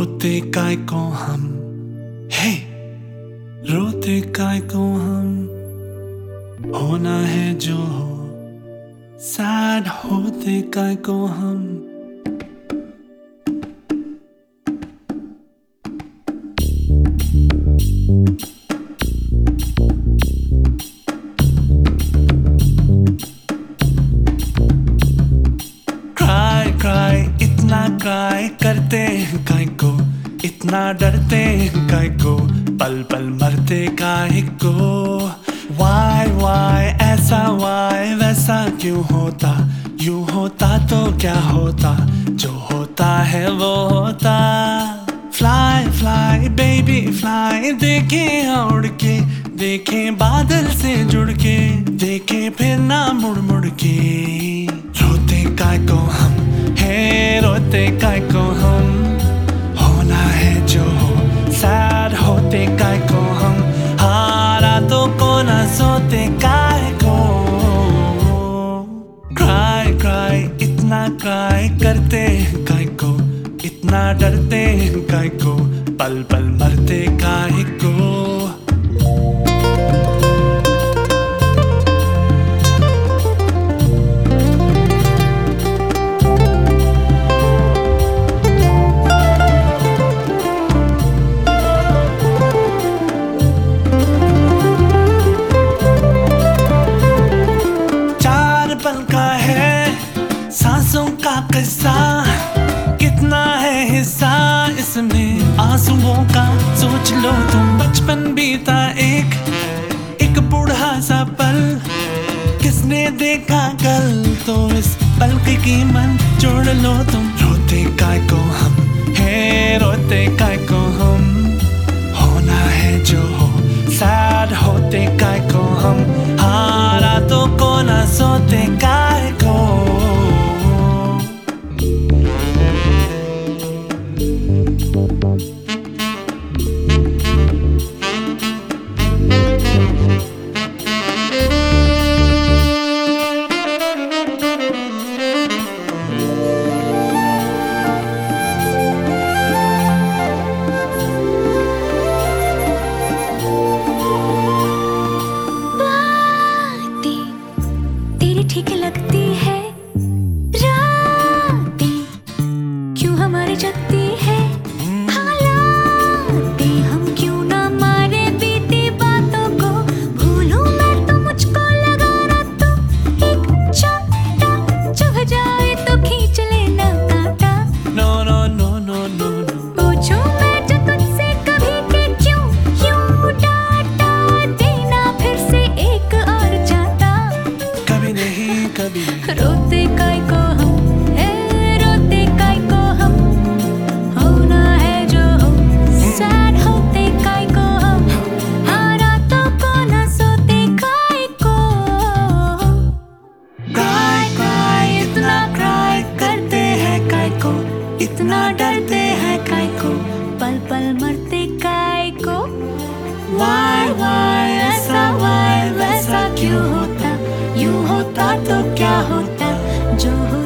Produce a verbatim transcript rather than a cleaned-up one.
रोते काय को हम, हे रोते काय को हम, होना है जो हो, सैड होते काय को हम। क्राई क्राई इतना क्राई करते हैं काय को, इतना डरते हैं काय को, पल पल मरते काय को। वाई वाई ऐसा वाई वैसा क्यों होता, यूं होता तो क्या होता, जो होता है वो होता। फ्लाई फ्लाई बेबी फ्लाई, देखें उड़ के, देखें बादल से जुड़ के, देखें फिर ना मुड़ मुड़ के। रोते काय को हम, हे रोते काय को हम, होना है जो हो, सैड होते काय को हम, हारा तो को ना सोते काय को। क्राई क्राई इतना क्राई करते हैं काय को, इतना डरते हैं काय को, पल पल मरते काय को। पल का है सांसों का किस्सा, कितना है हिस्सा इसमें आंसुओं का। सोच लो तुम बचपन बीता एक एक बूढ़ा सा पल, किसने देखा कल, तो इस पल की कीमत जोड़ लो तुम। रोते काय को हम, हे रोते काय को हम, होना है जो हो, सैड होते काय को हम, हारा तो को ना सोते काय को। ठीक लगती है रातें, क्यों हमारी जगती है हालातें, हम क्यों ना मारे बीती बातों को। भूलूं मैं तो मुझको लगा ना, तो एक चाटा चुभ जाए तो खींच लेना कांटा। No no no no no no, पूछूं मैं जो तुझसे कभी कि क्यों क्यों डांटा, देना फिर से एक और जाता। कभी नहीं कभी। रोते काय को हम, हे रोते काय को हम, होना है जो हो, सैड होते काय को हम, हारा तो को ना सोते काय को। क्राई क्राई इतना क्राई करते हैं काय को, इतना डरते हैं काय को, पल पल मरते काय को। वाई वाई ऐसा वाई वैसा क्यों होता, यूं होता तो क्या होता, जो हो